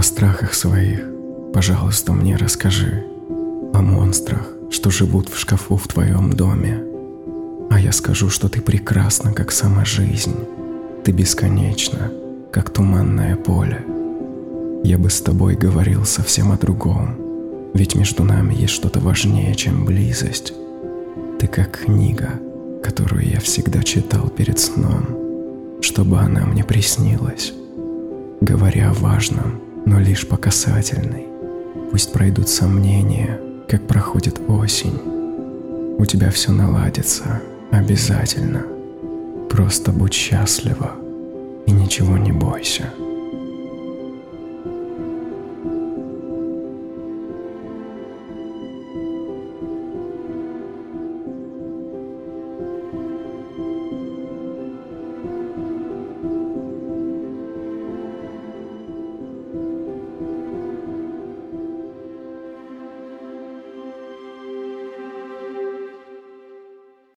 О страхах своих, пожалуйста, мне расскажи. О монстрах, что живут в шкафу в твоем доме. А я скажу, что ты прекрасна, как сама жизнь. Ты бесконечна, как туманное поле. Я бы с тобой говорил совсем о другом, ведь между нами есть что-то важнее, чем близость. Ты как книга, которую я всегда читал перед сном, чтобы она мне приснилась. Говоря о важном, но лишь по касательной, пусть пройдут сомнения, как проходит осень. У тебя все наладится, обязательно. Просто будь счастлива и ничего не бойся.